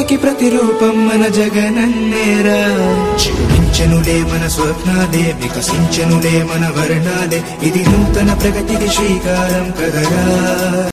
ప్రగతికి ప్రతిరూపం మన జగనన్నేరా. చిగురించెనులే మన స్వప్నాలే, వికసించెనులే మన వర్ణాలే, ఇది నూతన ప్రగతికి శ్రీకారం కదరా.